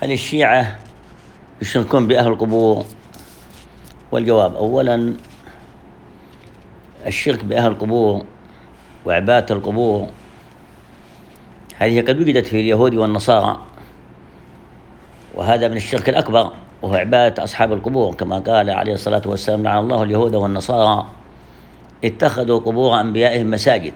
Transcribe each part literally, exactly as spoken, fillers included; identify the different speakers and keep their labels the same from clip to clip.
Speaker 1: هل الشيعة يشركون بأهل القبور؟ والجواب: أولا، الشرك بأهل القبور وعبادة القبور هذه قد وجدت في اليهود والنصارى، وهذا من الشرك الأكبر، وهو عبادة أصحاب القبور، كما قال عليه الصلاة والسلام: لعن الله اليهود والنصارى اتخذوا قبور أنبيائهم مساجد.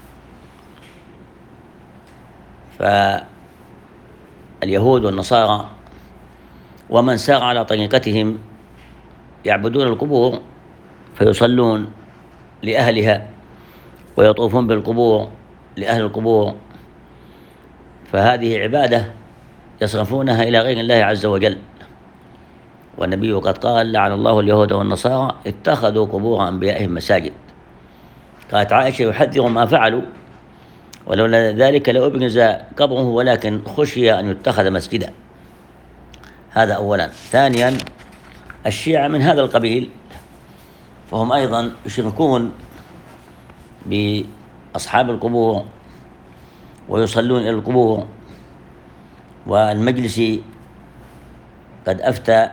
Speaker 1: فاليهود والنصارى ومن سار على طريقتهم يعبدون القبور، فيصلون لأهلها ويطوفون بالقبور لأهل القبور، فهذه عبادة يصرفونها إلى غير الله عز وجل. والنبي قد قال: لعن الله اليهود والنصارى اتخذوا قبور أنبيائهم مساجد. قالت عائشة: يحذر ما فعلوا، ولولا ذلك لأبرز قبره ولكن خشي أن يتخذ مسجدا. هذا أولا. ثانيا، الشيعة من هذا القبيل، فهم أيضا يشركون بأصحاب القبور ويصلون إلى القبور. والمجلسي قد أفتى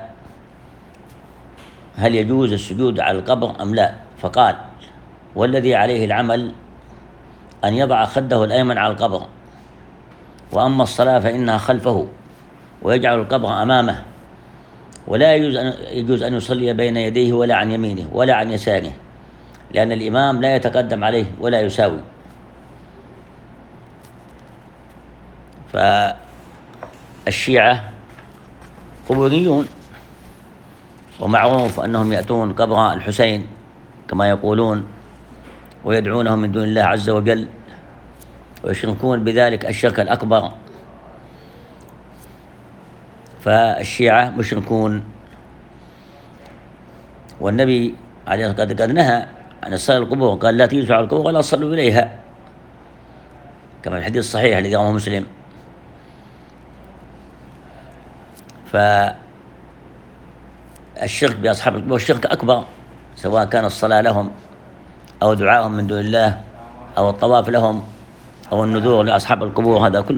Speaker 1: هل يجوز السجود على القبر أم لا، فقال: والذي عليه العمل أن يضع خده الأيمن على القبر، وأما الصلاة فإنها خلفه، ويجعل القبر أمامه، ولا يجوز أن, يجوز أن يصلي بين يديه ولا عن يمينه ولا عن يساره، لأن الإمام لا يتقدم عليه ولا يساوي. فالشيعة قبوريون، ومعروف أنهم يأتون قبر الحسين كما يقولون ويدعونهم من دون الله عز وجل، ويشركون بذلك الشرك الأكبر. فالشيعة مشركون، والنبي عليه الصلاة والسلام قد نهى عن الصلاة القبور، قال: لا تجلسوا على القبور ولا تصلوا إليها، كما في الحديث الصحيح الذي رواه مسلم. فالشرك بأصحاب القبور شرك أكبر، سواء كان الصلاة لهم أو دعائهم من دون الله أو الطواف لهم أو النذور لأصحاب القبور، هذا كله